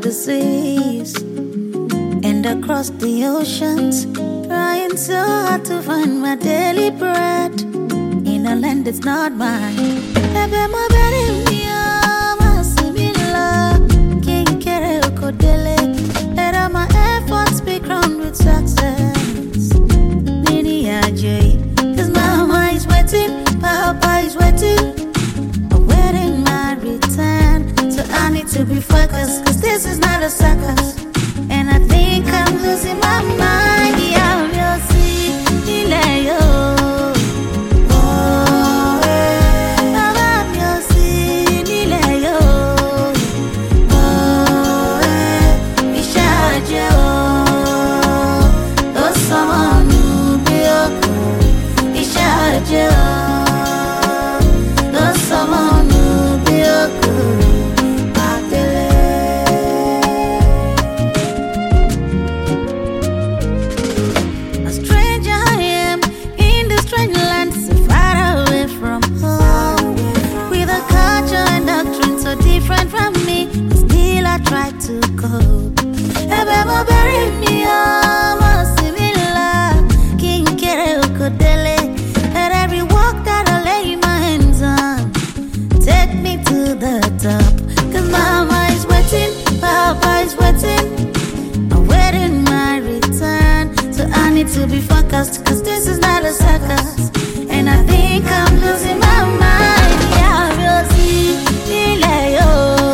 the seas and across the oceans, trying so hard to find my daily bread in a land that's not mine. Ebe mo bere mi ama simila, king kere okodele. Let all my efforts be crowned with success. Nini ajay, 'cause mama is waiting, papa is waiting, awaiting my return. So I need to be focused, 'cause this is not a circus. And I think I'm losing my mind. Yeah, you'll see, Ilayo. Try to go. Ebe mo bury me, oh, simila, king kere ukodele. Let every walk that I lay my hands on take me to the top. 'Cause mama is waiting, papa is waiting, awaiting my return. So I need to be focused, 'cause this is not a circus. And I think I'm losing my mind. Yeah, you'll see, Ilayo.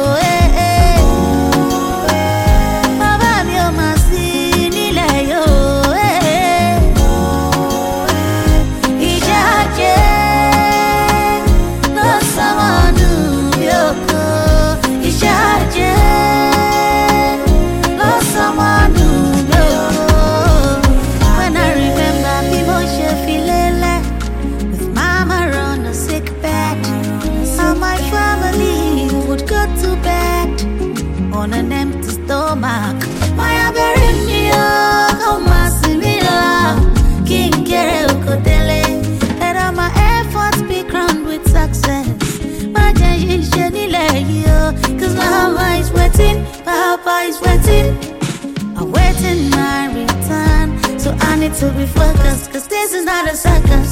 On an empty stomach, my bury me, oh, my simila, king kere ukodele. Let all my efforts be crowned with success. My generation ilayo, 'cause mama is waiting, papa is waiting, awaiting my return. So I need to be focused, 'cause this is not a circus.